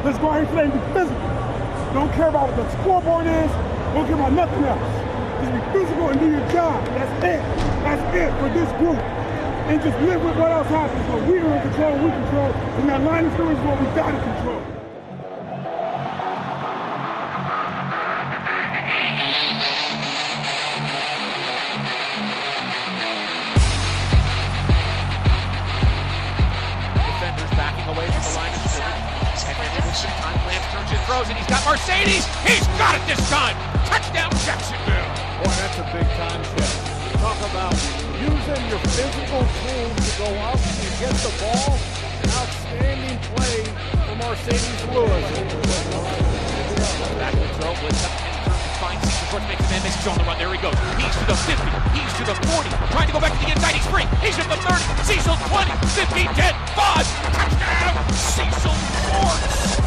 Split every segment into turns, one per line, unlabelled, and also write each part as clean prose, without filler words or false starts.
Let's go out here today and be physical. Don't care about what the scoreboard is. Don't care about nothing else. Just be physical and do your job. That's it. That's it for this group. And just live with what else happens. But we are in control, we control. And that line of scrimmage is what we got to control.
Away from the line of scrimmage. And then with some time, Lance turns and throws, and he's got Marcedes. He's got it this time. Touchdown, Jacksonville.
Boy, that's a big time catch. Talk about using your physical tools to go up and get the ball. An outstanding play for Marcedes Lewis.
Back to throw, blitz up, and turns and finds Cecil Short, makes a man, makes on the run. There he goes. He's to the 50. He's to the 40. Trying to go back to the inside. He's free. He's at the 30. Cecil 20, 15, 10, 5. Touchdown, Cecil Short.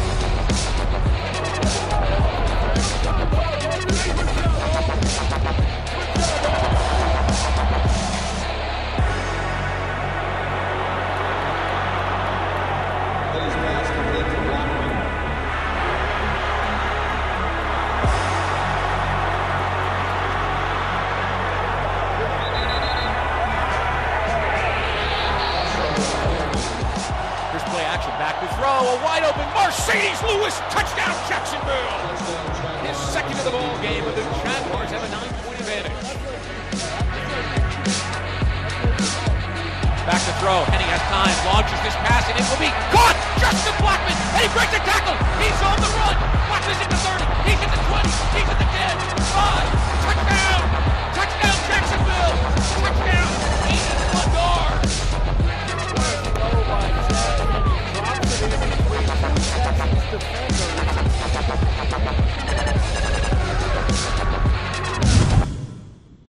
Back to throw, a wide open Marcedes Lewis, touchdown Jacksonville. His second of the ball game, and the Jaguars have a 9-point advantage. Back to throw, Henny has time, launches this pass, and it will be caught. Justin Blackmon, and he breaks a tackle. He's on the run. Blackmon's at the 30, he's at the 20, he's at the 10, 5, touchdown, touchdown Jacksonville, touchdown 81 yards.
Defense